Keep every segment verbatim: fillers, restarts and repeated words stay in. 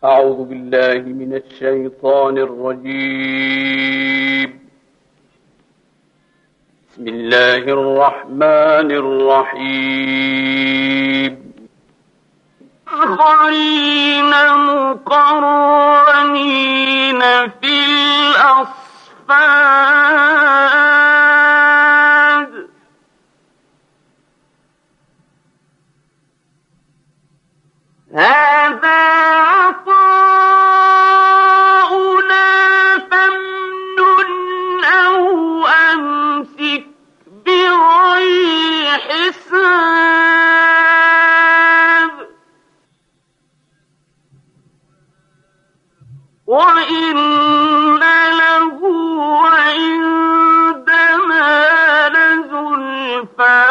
أعوذ بالله من الشيطان الرجيم. بسم الله الرحمن الرحيم. آخرين مقرنين في الأصفاد هذا عطاؤنا فامنن أو أمسك بغير حساب وإن له عندنا لزلفى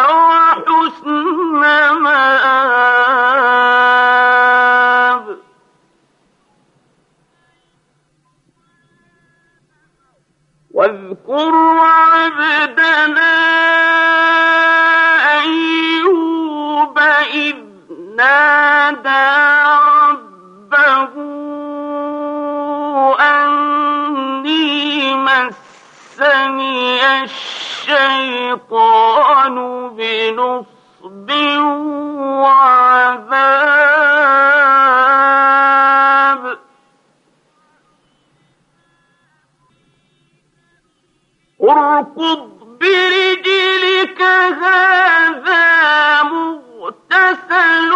وحسن مآب واذكر عبدنا أيوب إذ نادى ربه أني مسني الشيطان بنصب وعذاب اركض برجلك هذا مغتسل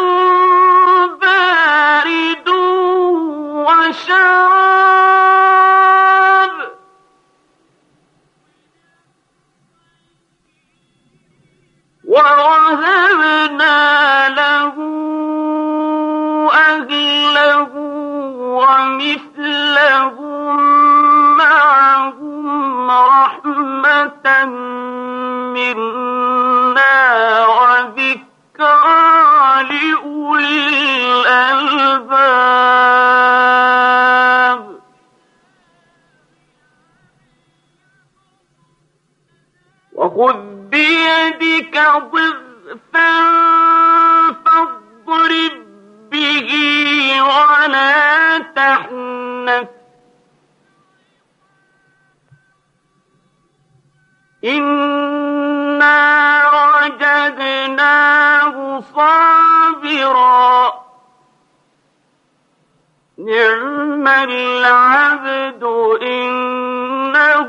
بارد وشراب ووهبنا له أهله ومثلهم معهم رحمة منا وذكرى لأولي الألباب وخذ بيدك ضغثا فاضرب به ولا تحنث إنا وجدناه صابرا نعم العبد إنه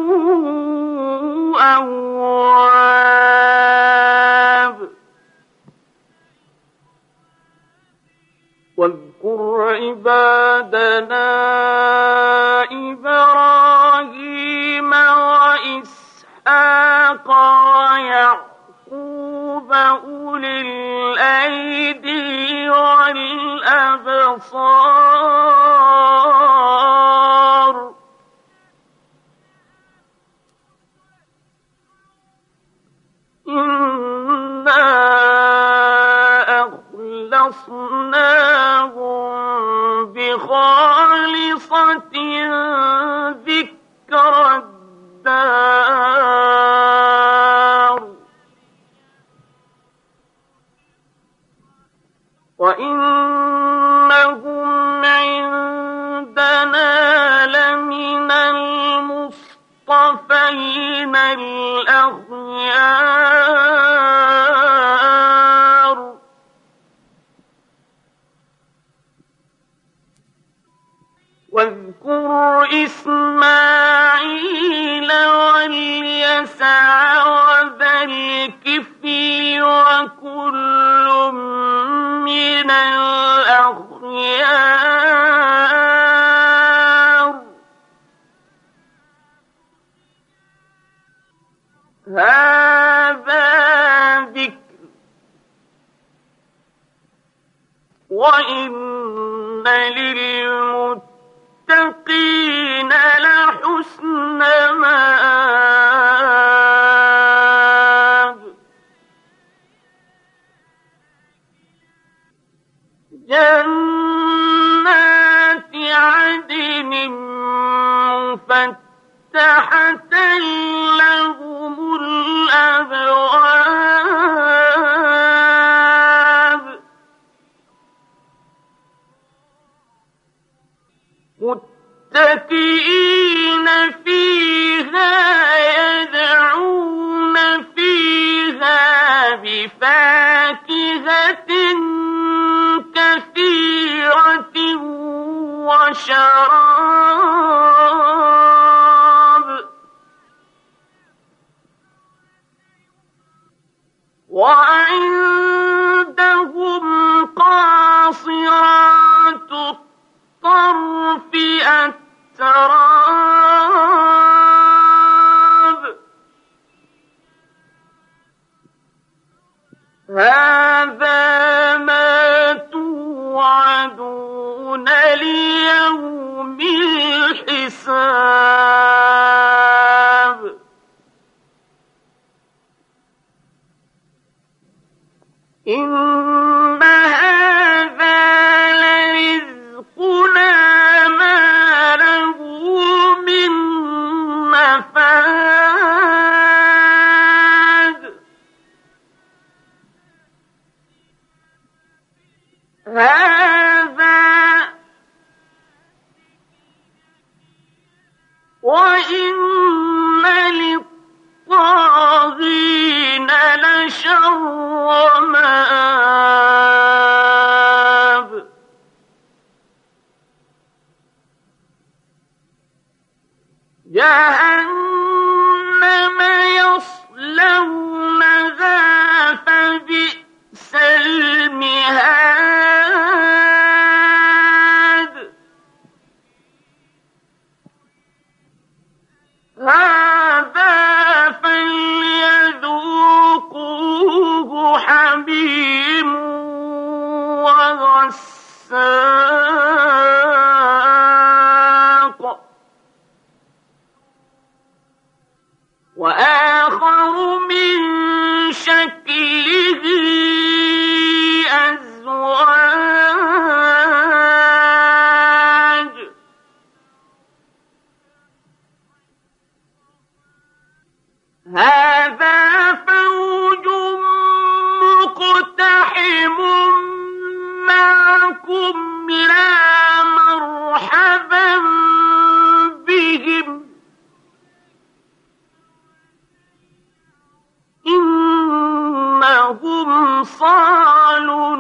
أواب واذكر عبادنا إبراهيم وإسحاق ويعقوب أولي الأيدي والأبصار إنا أخلصناهم بخالصة ذكر الدار وإنهم عندنا لمن المصطفين الأخيار واذكر إسماعيل واليسع وذا الكفل وكل من الأخيار هذا ذكر وإن للمتقين لحسن مآب جنات عدن مفتحة لهم الأبواب متكئين فيها يدعون فيها بفاكهة كثيرة وشراب وعندهم قاصرات الطرف أتراب هذا ما توعدون ليوم الحساب إن هذا لرزقنا ما له من نفاد هذا وإن للطاغين لشر مآب جهنم يصلونها فبئس المهاد هذا فليذوقوه حميم وغساق وآخر من شكله أزواج هذا فوج مقتحم معكم لا مرحبا بهم إنهم صالوا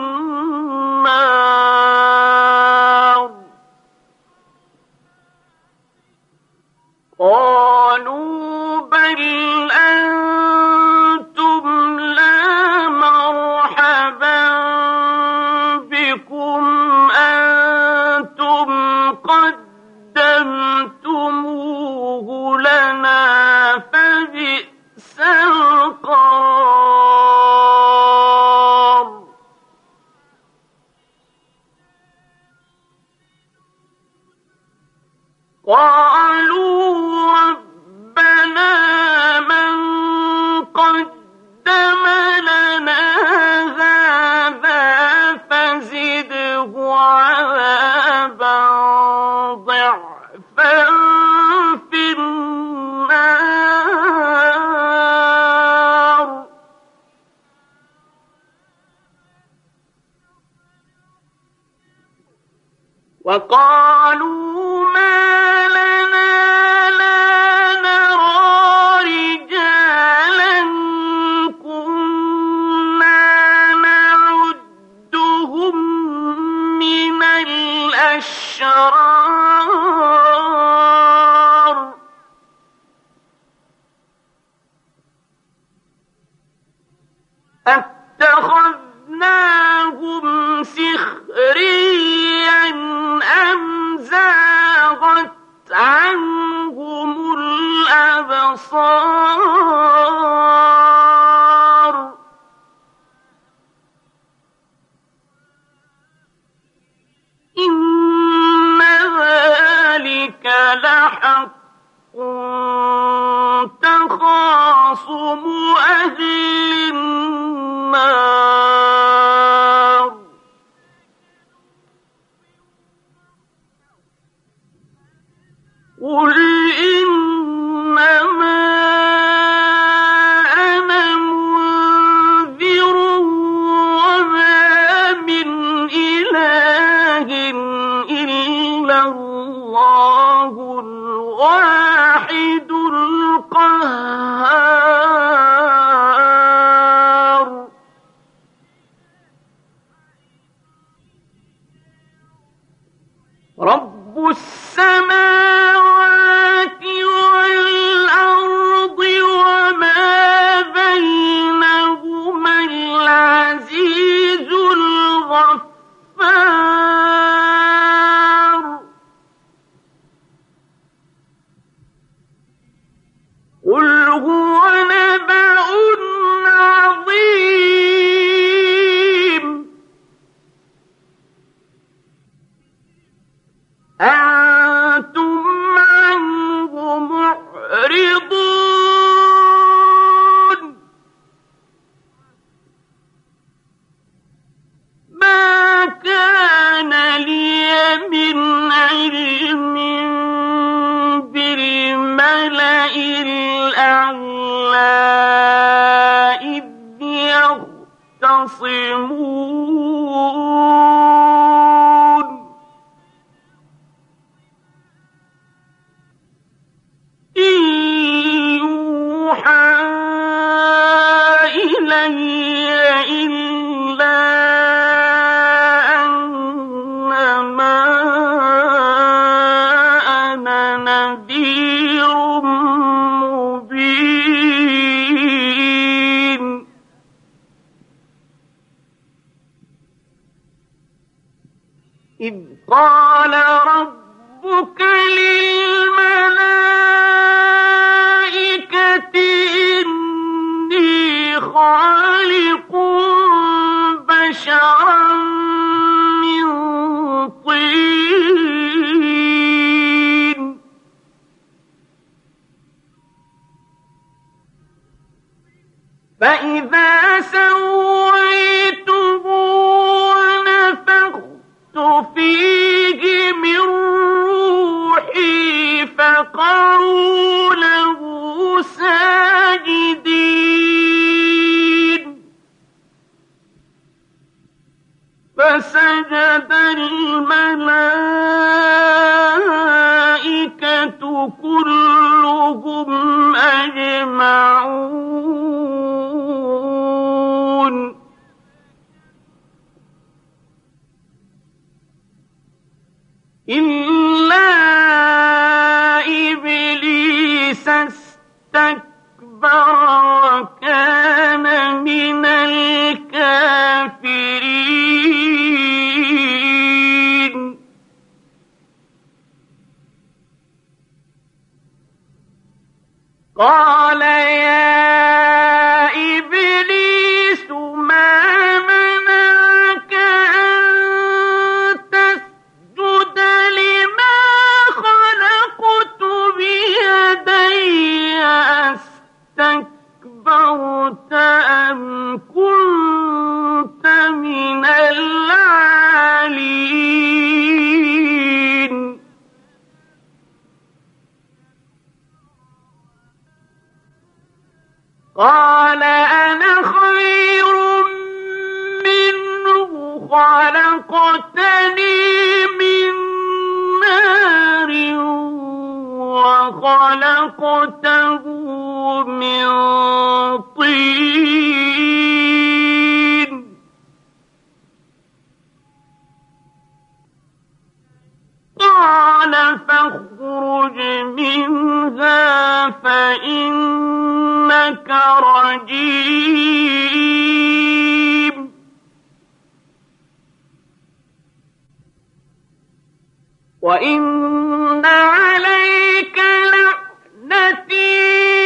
النار قالوا بل أنتم لا مرحبا بكم أنتم قدمتموه لنا فبئس القرار قالوا ربنا من قدم لنا هذا فزده عذابا ضعفا في النار وقالوا ما لنا لا نرى رجالا كنا نعدهم من الأشرار أتخذناهم سخريا أم زاغت عنهم الأبصار إن ذلك لحق تخاصم أهل النار قل إنما أنا منذر وما من إله إلا الله الله الواحد القهار. رب السماوات والأرض وما بينهما العزيز الغفار. قل هو نبأ عظيم أنتم عنه معرضون. ما كان لي من علم بالملأ الأعلى إذ يختصمون. إن يوحى إلي إلا أنما أنا نذير مبين. إذ قال ربك للملائكة إني خالق بشرا من طين فإذا سويته ونفخت فيه من روحي فقعوا له ساجدين. فسجد الملائكة كلهم أجمعون إلا إبليس استكبر وكان من الكافرين. قال يا إبليس ما منعك أن تسجد لما خلقت بيدي أستكبرت أم كنت من العالين. قال أنا خير منه خلقتني من نار وخلقته من طين. قال فاخرج منها فإنك رجيم وإن عليك لعنتي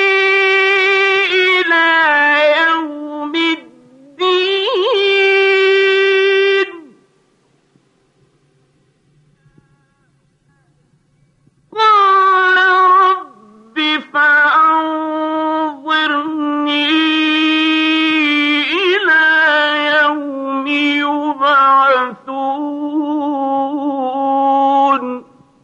إلى يوم الدين. قال رب فأنظرني إلى يوم يبعثون.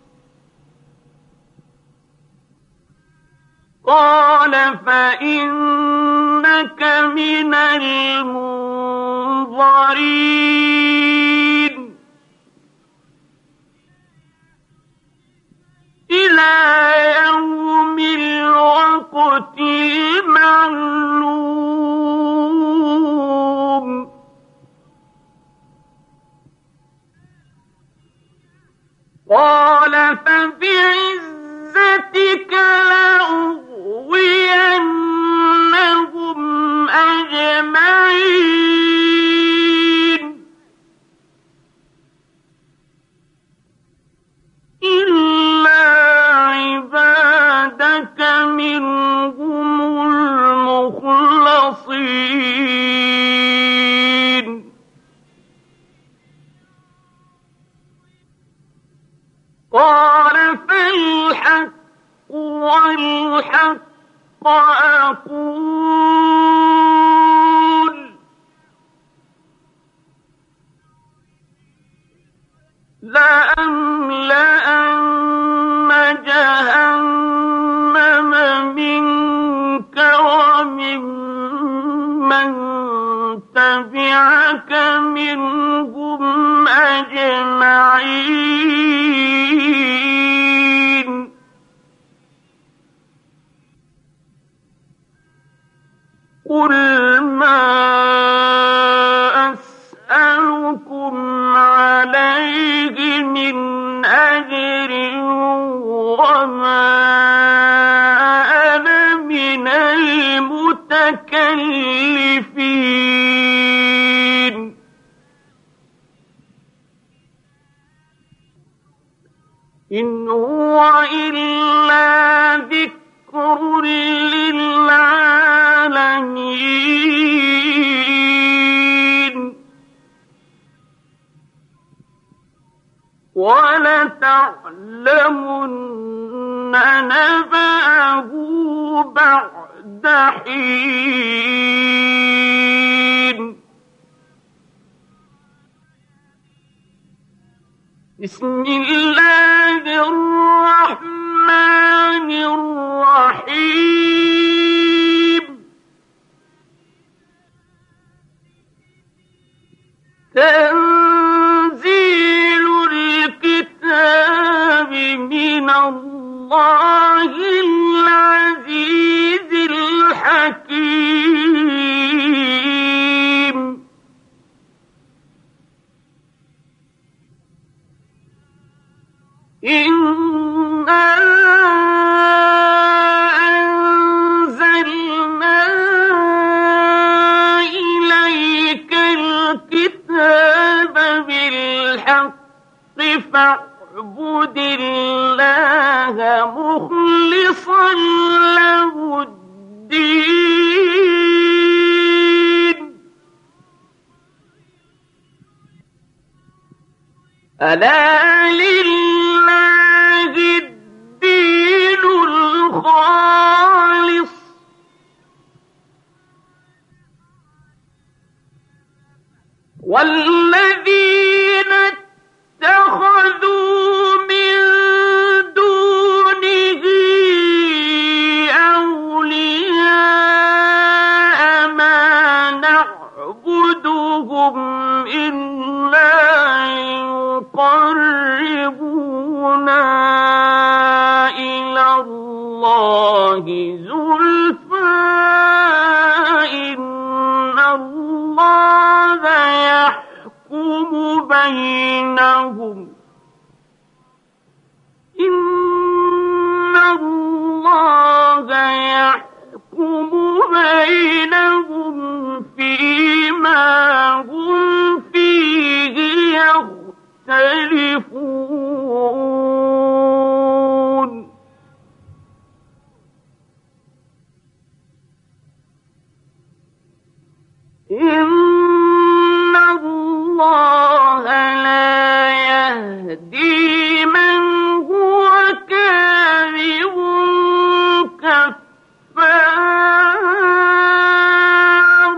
قال فإنك من المنظرين. إلى يوم الوقت المعلوم قال فبعزتك لأغوينهم أجمعين إلا عبادك منهم المخلصين قال فالحق والحق أقول لأملأن جهنم منك ومن من تبعك منهم أجمعين قل ما أسألكم عليه من أجر وما أنا من المتكلفين إن هو إلا ذكر للعالمين ولتعلمن نبأه بعد حين بسم الله الرحمن الرحيم تنزيل الكتاب من الله العزيز الحكيم إنا أنزلنا إليك الكتاب بالحق فاعبد الله مخلصا له الدين ألا لله الدين الخالص والذين اتخذوا من دونه أولياء ما نعبدهم إلا يقربونا إلى الله زلفى إن الله يحكم بينهم إن الله يحكم بينهم فيما هم فيه يختلفون إن الله لا يهدي من هو كاذب كفار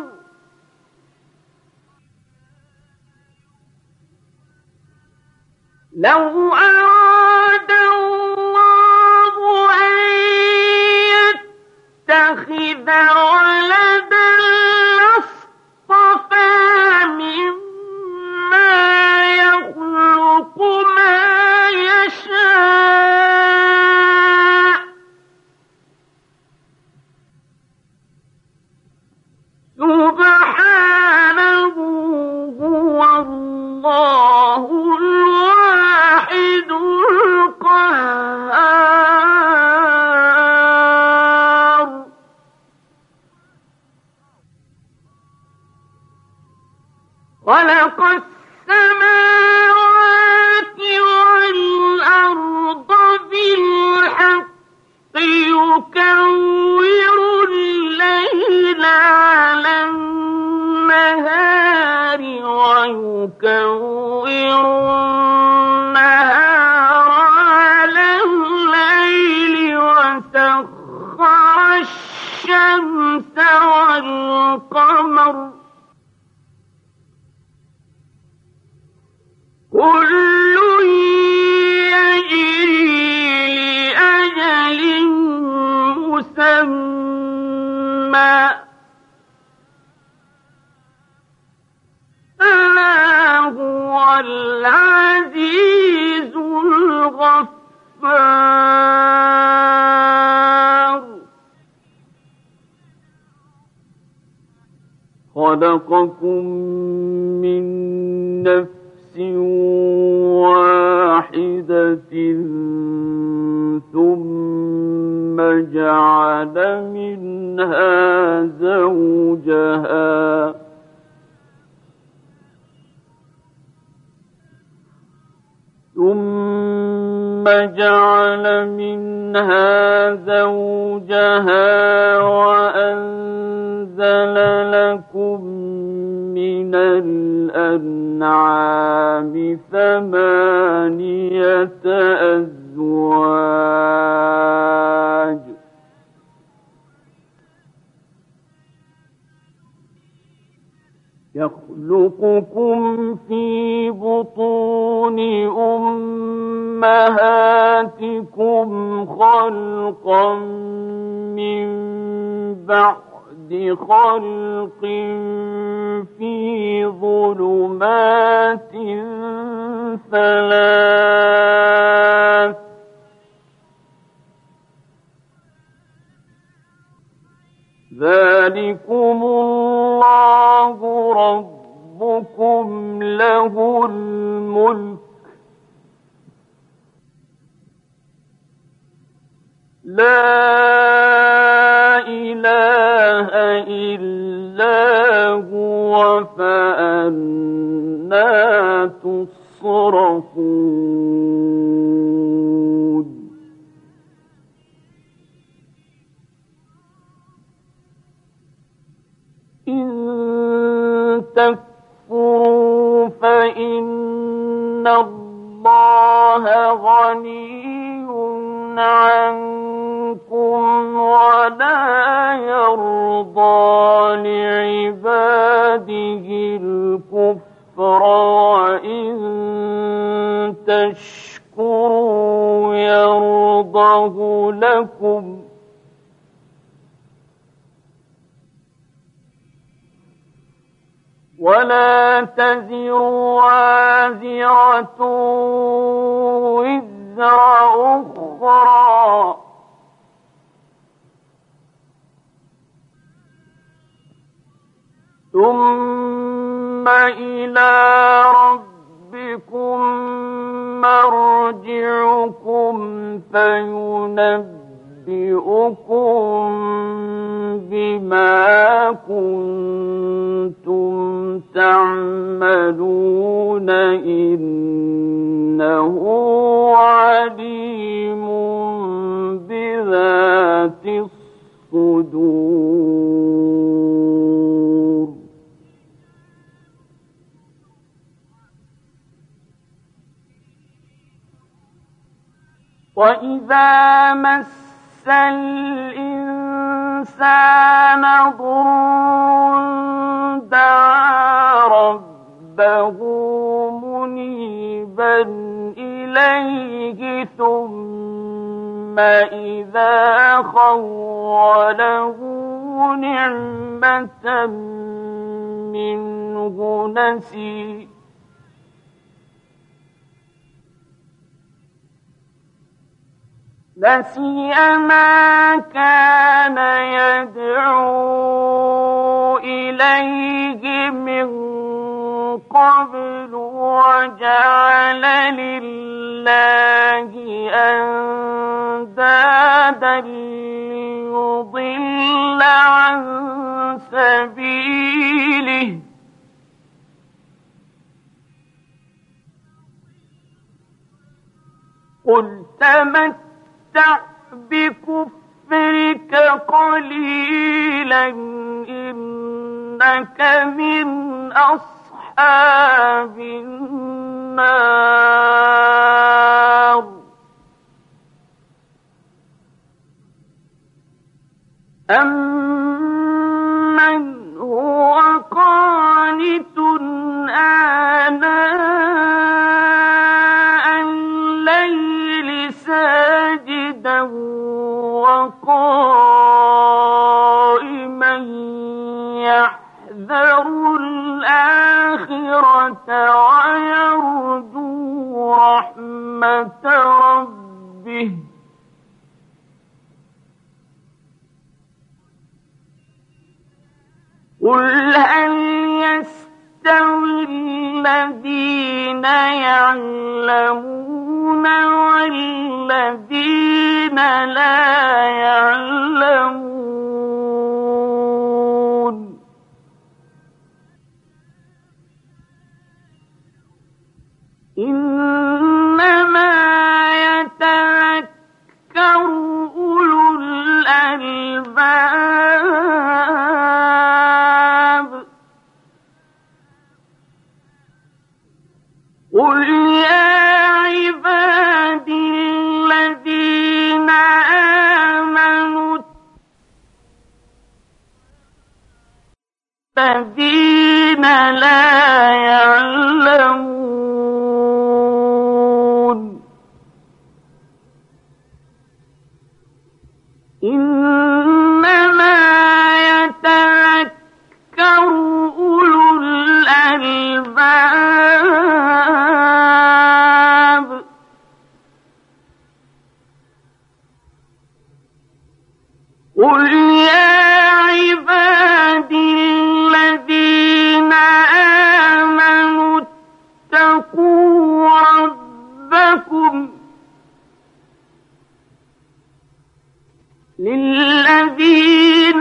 الْأَسْفَارِ خَلَقَكُم مِّن نَّفْسٍ وَاحِدَةٍ ثُمَّ جَعَلَ مِنْهَا زَوْجَهَا ثُمَّ جَعَلَ مِنْهَا زَوْجَهَا وَأَنزَلَ لَكُم مِّنَ الْأَنْعَامِ ثَمَانِيَةَ أَزْوَاجٍ يَخْلُقُكُمْ فِي بُطُونِ أُمَّهَاتِكُمْ خَلْقًا مِّن بَعْدِ خَلْقٍ فِي ظُلُمَاتٍ ثَلَاثٍ ذَلِكُمُ اللَّهُ رَبُّكُمْ لَهُ الْمُلْكُ لَا إِلَٰهَ إِلَّا هُوَ فَأَنَّىٰ تُصْرَفُونَ إِن تَكْفُرُوا فَإِنَّ اللَّهَ غَنِيٌّ عَنكُمْ وَلَا يَرْضَىٰ لِعِبَادِهِ الْكُفْرَ وَإِن تَشْكُرُوا يَرْضَهُ لَكُمْ وَلَا تَزِرُ وَازِرَةٌ وِزْرَ أُخْرَىٰ ثُمَّ إِلَىٰ رَبِّكُم مَّرْجِعُكُمْ فَيُنَبِّئُكُم بِمَا كُنتُمْ تَعْمَلُونَ إِنَّهُ عَلِيمٌ بِذَاتِ الصُّدُورِ وَإِذَا مَسَّ الْإِنسَانَ ضُرٌّ دَعَا رَبَّهُ مُنِيبًا إِلَيْهِ ثُمَّ إِذَا خَوَّلَهُ نِعْمَةً مِّنْهُ نَسِيَ نسي ما كان يدعو إليه من قبل وجعل لله أندادا ليضل عن سبيله قل تمت بكفرك قليلا إنك من أصحاب النار أمن هو قانت آناء الليل ساجدا وقائما يحذر الآخرة ويرجو رحمة ربه به قل هل يستوي الذين يعلمون والذين لا يعلمون إنما يتذكر أولو الألباب قل يا عبادي الذين آمنوا الذين لا يعلمون إنما يتذكر أولو الألباب قل يا عبادي الذين آمنوا اتقوا ربكم للذين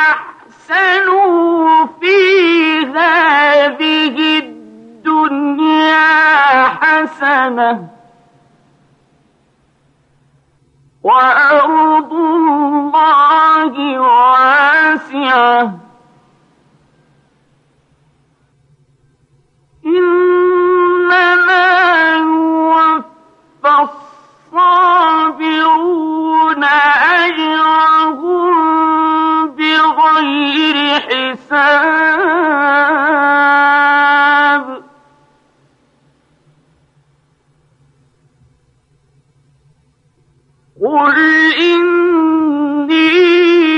أحسنوا في هذه الدنيا حسنة وأرض الله واسعة إنما يوفى الصابرون أجرهم بغير حساب قل إني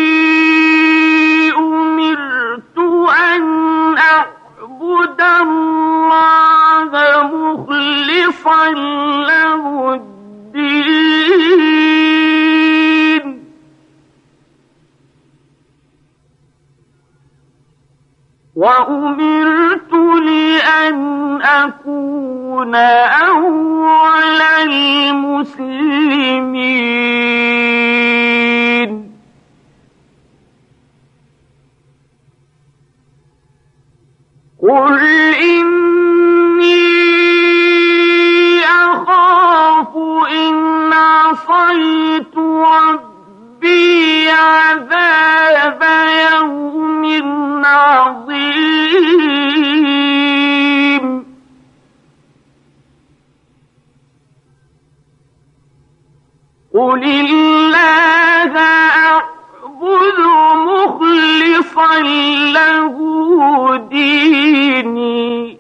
أمرت أن أعبد الله مخلصا له الدين وأمرت لأن أكون أول المسلمين قل إني أخاف إن عصيت ربي عذاب يوم عظيم قل الله أعبد مخلصا له ديني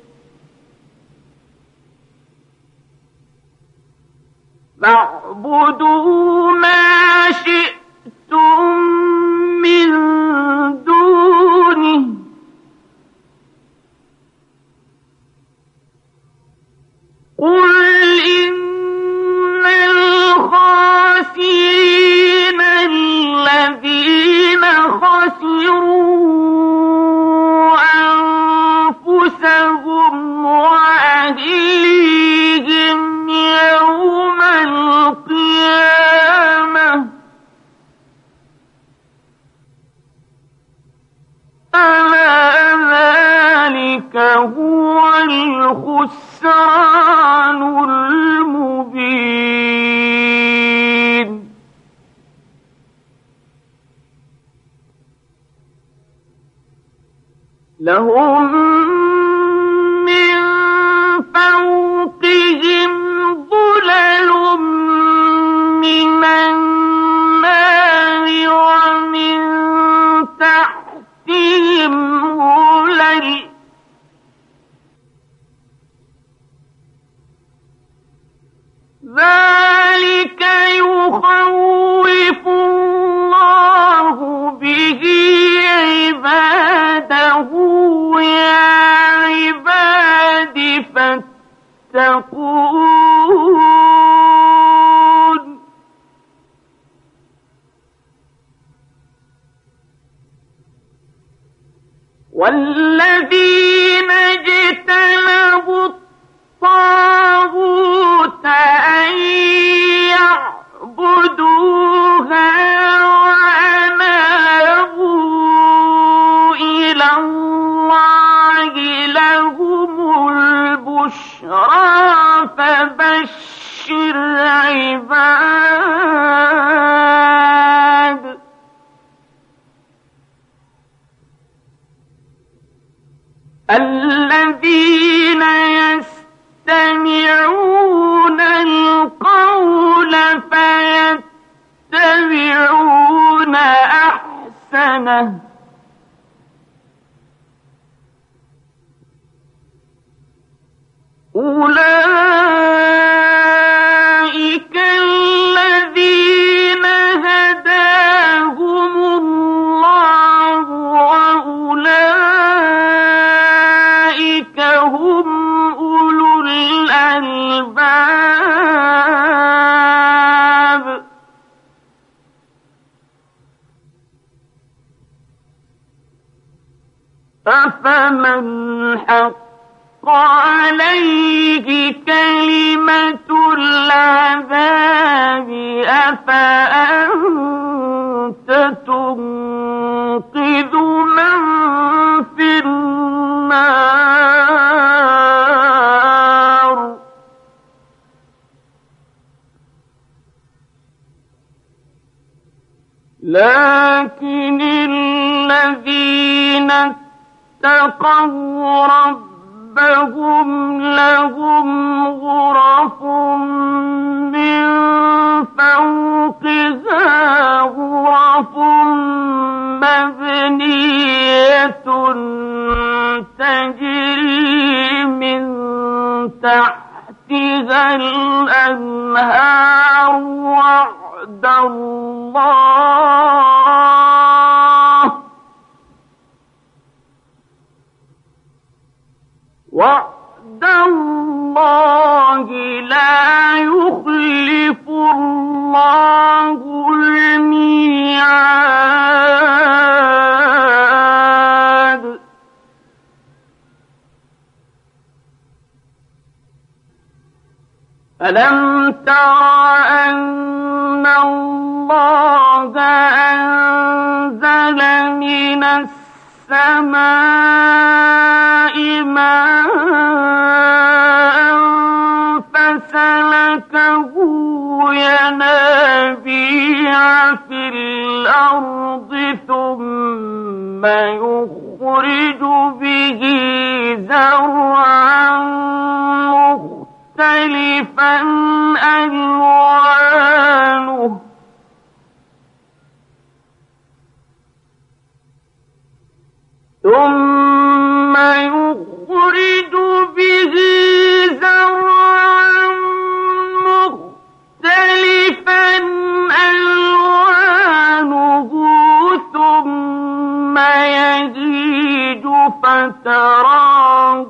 فاعبدوا ما شئتم من دونه قل إن الخاسرين الذين خسروا أنفسهم وأهليهم يوم القيامة ألا ذلك هو الخسران المبين لهم من فوقهم ظلل من النار ومن تحتهم ظلل ذلك يخوف الله به عباده يا والذين اجتنبوا الطاغوت أن يعبدوها وأنابوا إلى الله لهم البشرى فبشر عباد الذين يستمعون القول فيتبعون أحسنه أولئك الذين هداهم الله وأولئك هم أولو الألباب أفمن حق عليه كلمة العذاب أفأنت تنقذ من في النار لكن الذين اتقوا ربهم ربهم لهم غرف من فوقها غرف مبنية تجري من تحتها الأنهار وعد الله وعد الله لا يخلف الله الميعاد ألم تر أن الله أنزل من السماء ماء فسلكه ينابيع في الأرض ثم يخرج به زرعا مختلفا ألوانه ثم يخرج به زرعا مختلفا ألوانه ثم يهيج فتراه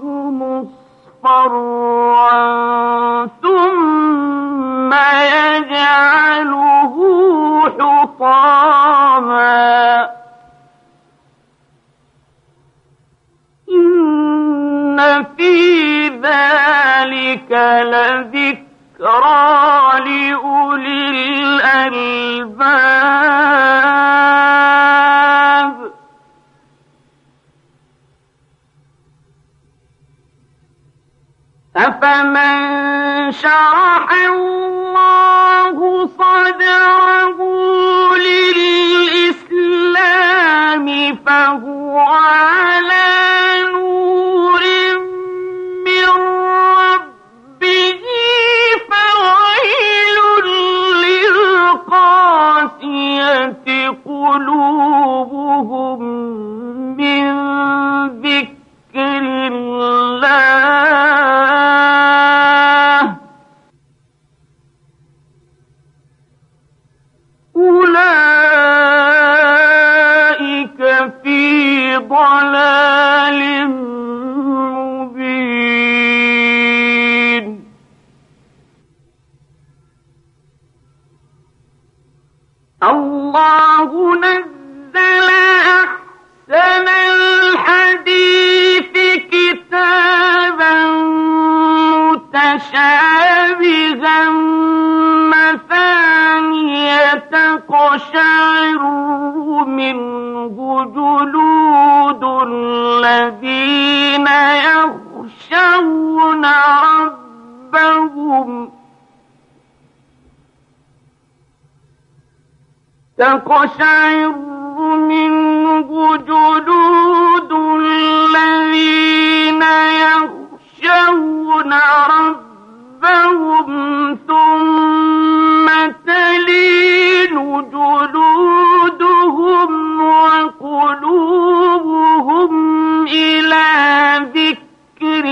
مصفرا ثم يجعله حطاما إن في ذلك لذكرى لأولي الألباب أفمن شرح الله صدره للإسلام فهو على نور من ربه فويل للقاسية قلوبهم من ذكر الله أولئك في ضلال مبين الله نزل أحسن الحديث تقشعر منه جلود الذين يخشون ربهم تقشعر منه جلود الذين يخشون ربهم ثم تلين جلودهم وقلوبهم إلى ذكر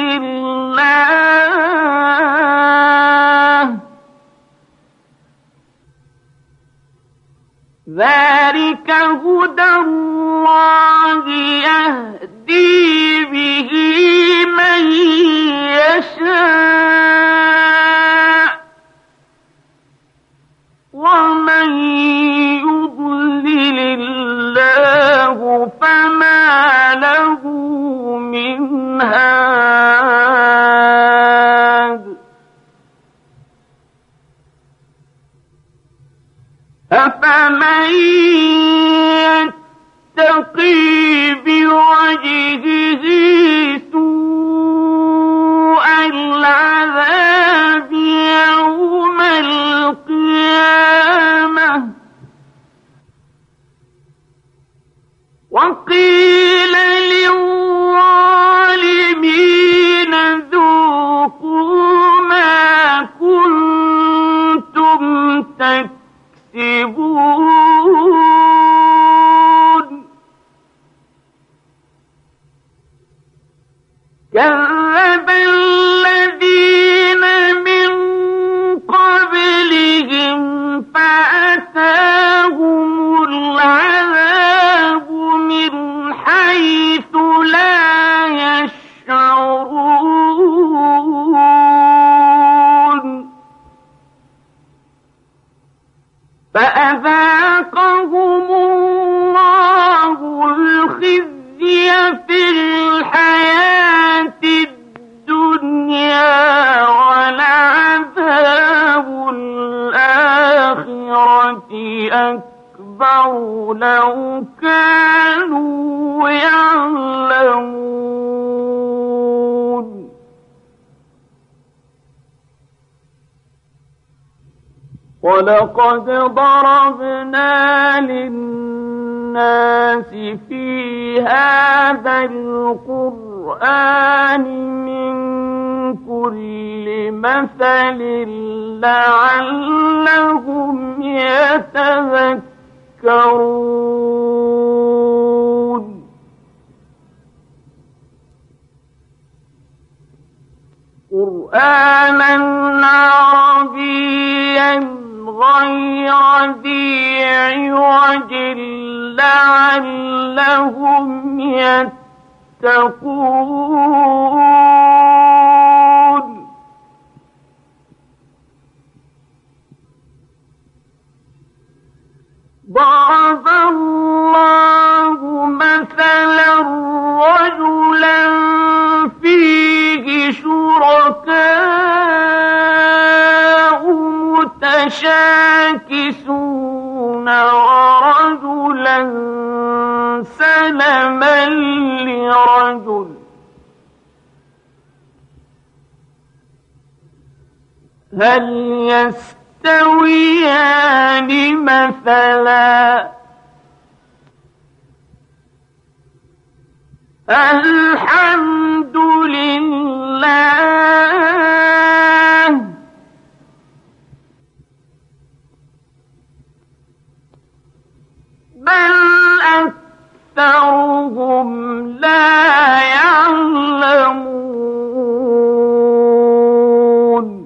الله ذلك هدى الله يهدي به من يشاء ومن يضلل الله فما له من هاد أفمن يتقي بوجهه سوء العذاب يوم القيامة وقيل للظالمين ذوقوا ما كنتم تكسبون كذب الذين من قبلهم فأتاهم العذاب من حيث لا يشعرون فأذاقهم الله الخزي في الحياة الدنيا ولعذاب الآخرة أكبر لو كانوا يعلمون ولقد ضربنا للناس في هذا القرآن من كل مثل لعلهم يتذكرون قرآنا عربيا غير ذي عوج لعلهم يتقون ضرب الله مثلا رجلا فيه شركاء متشاكسون ورجلا سلما لرجل هل يستويان مثلا الحمد لله بل أكثرهم لا يعلمون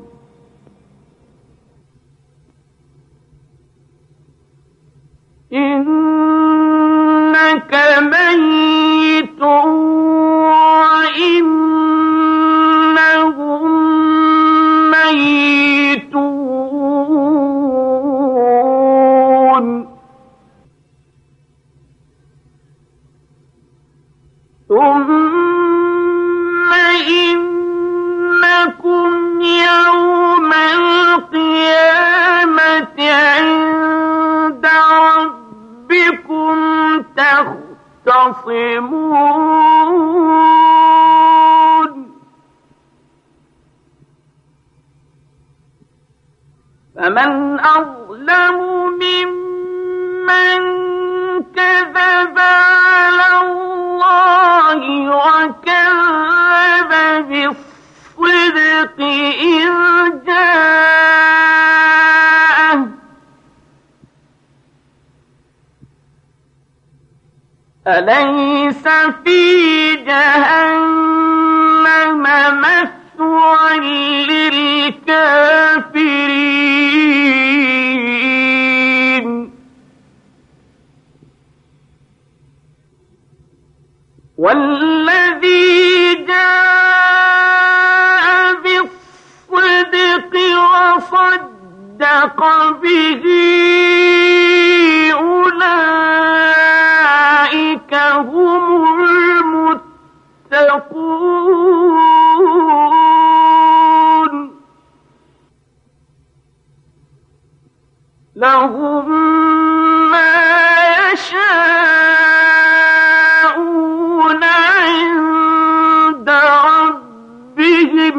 إنك ميت وإنهم ميتون ثم إنكم يوم القيامة عند يختصمون فمن أظلم ممن كذب على الله وكذب بالصدق إذ جاءه أليس في جهنم مثوى للكافرين والذي جاء بالصدق وصدق به أولئك هم المتقون لهم ما يشاءون عند ربهم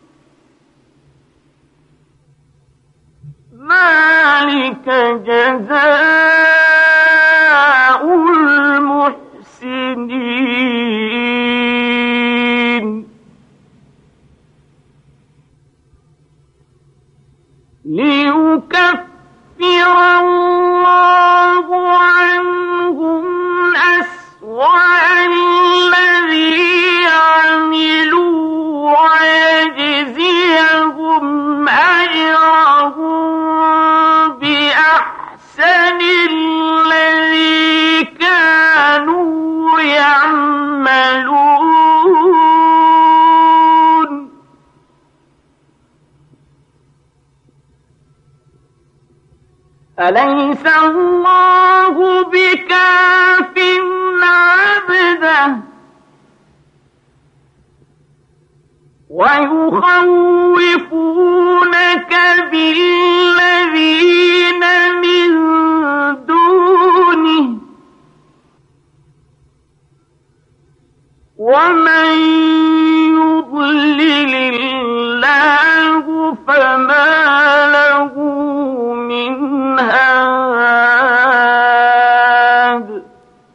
ذلك جزاء المحسنين ليكفر الله عنهم أسوأ الذي عملوا ويجزيهم أجرهم بأحسن الذي كانوا يعملون أليس الله بكاف عبده ويخوفونك بالذين من دونه ومن يضلل الله فما له من هاد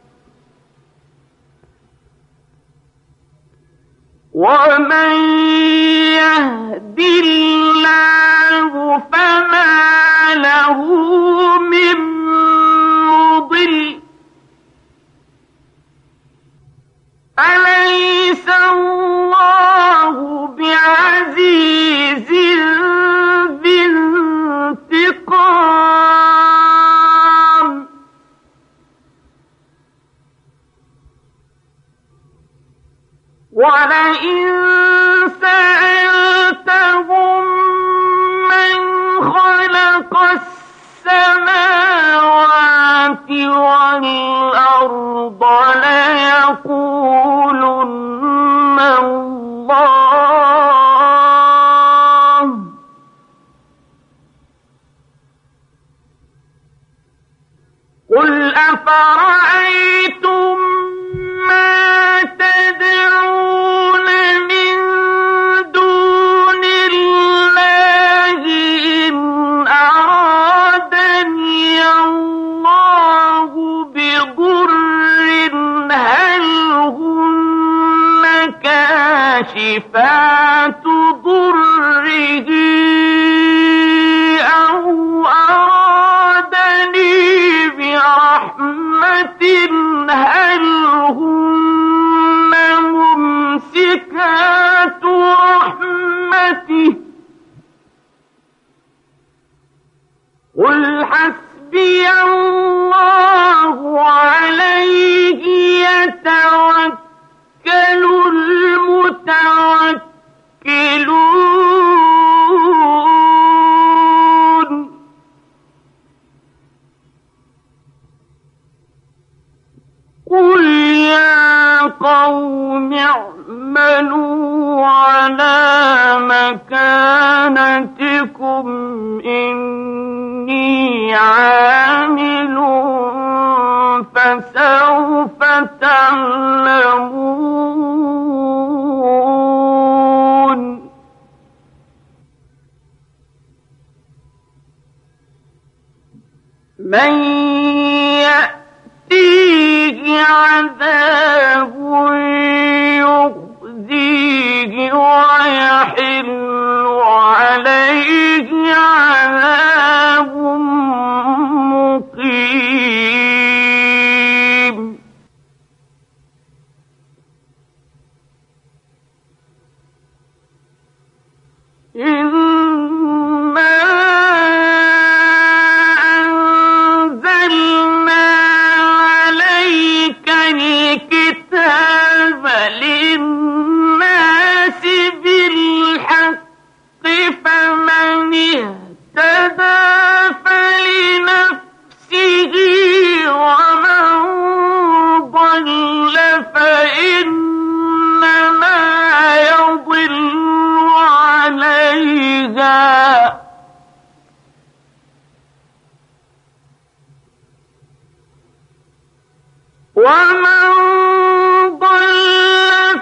ومن يهد الله فما له من مضل أليس الله بعزيز ذي انتقام ولئن سألتهم من خلق السماوات والأرض ليقولن الله قل أفرأيتم ما تدعون من دون الله إن أرادني الله بضر هل هن كاشفات ضره أو أرادني برحمة هل هن ممسكات رحمته قل حسبي الله عليه يتوكل المتوكلون قل يا قوم اعملوا على مكانتكم إني عامل فسوف تعلمون من يأتيه عذاب يخزيه ويحل عليه عذاب مقيم إنا أنزلنا عليك الكتاب للناس بالحق فمن اهتدى فلنفسه ومن ضل فإنما يضل عليها ومن ضل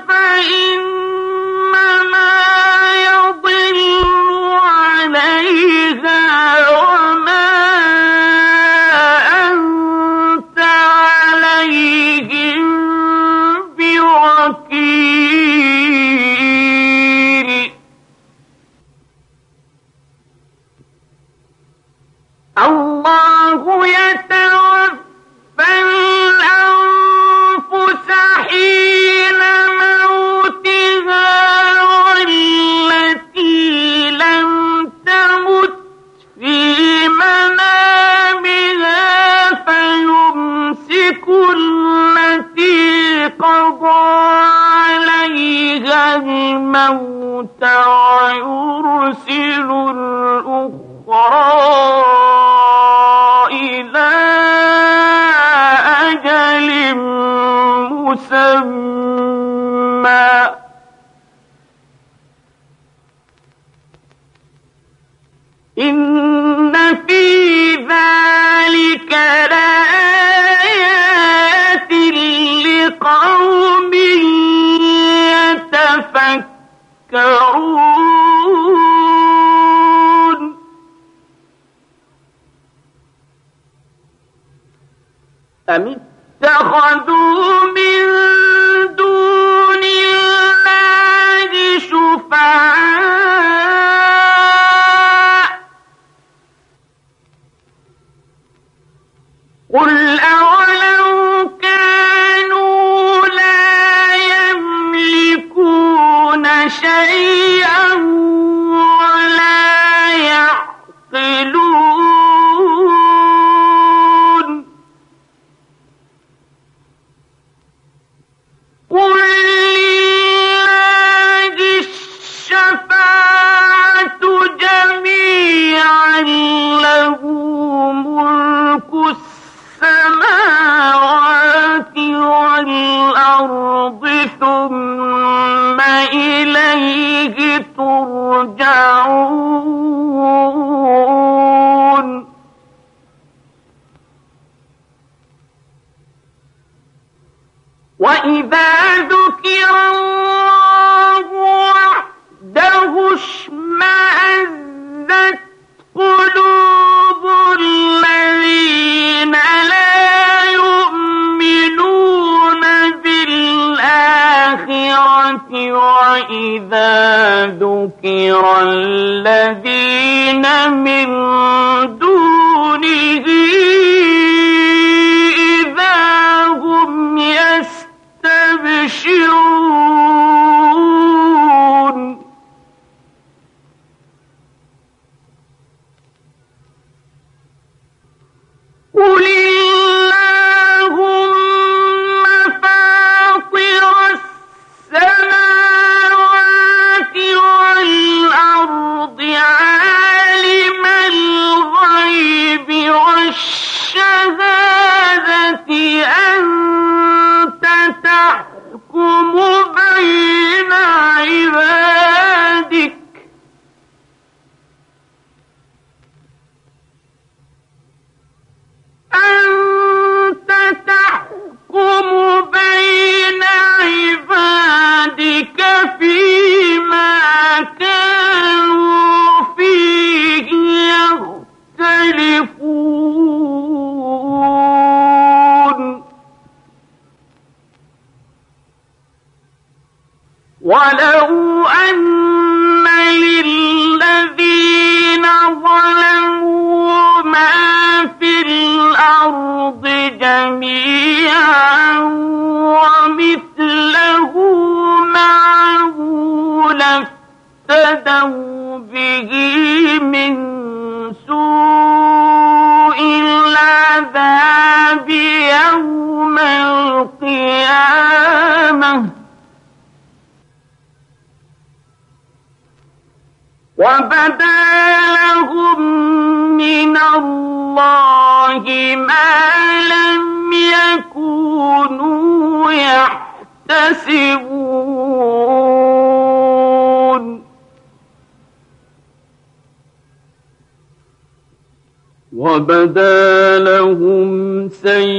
فإنما يضل عليها وما أنت عليهم بوكيل الله يتوفى الأنفس حين موتها والتي لم تمت في منامها فيمسك التي قضى عليها الموت ويرسل الأخرى إلى أجل مسمى إن في ذلك لآيات لقوم يتفكرون أم اتخذوا من دون الله شفعاء قل أولو كانوا لا يملكون شيئا ولا يعقلون قل لله الشفاعة جميعا له ملك السماوات والأرض ثم إليه ترجعون وإذا ذكر الله وحده اشمأزت قلوب الذين لا يؤمنون بالآخرة وإذا ذكر الذين من دونه إذا هم يستبشرون يختلفون ولو أن للذين ظلموا ما في الأرض جميعا ومثله معه لافتدوا به من سوء العذاب يوم القيامة وبدا لهم من الله ما لم يكونوا يحتسبون وبدا لهم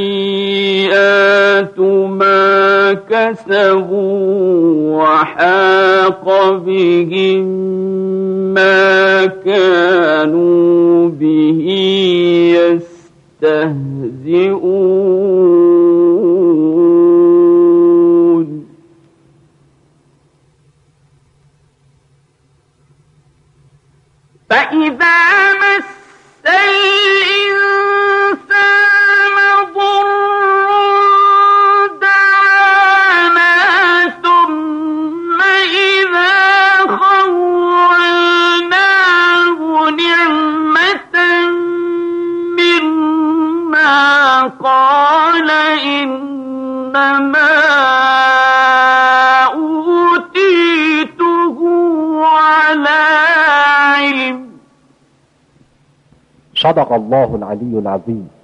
سيئات ما كسبوا وحاق بهم ما كانوا به يستهزئون فإذا مس الإنسان ضر دعانا ثم إذا خولناه نعمة منا قال إنما أوتيته على علم. صدق الله العلي العظيم.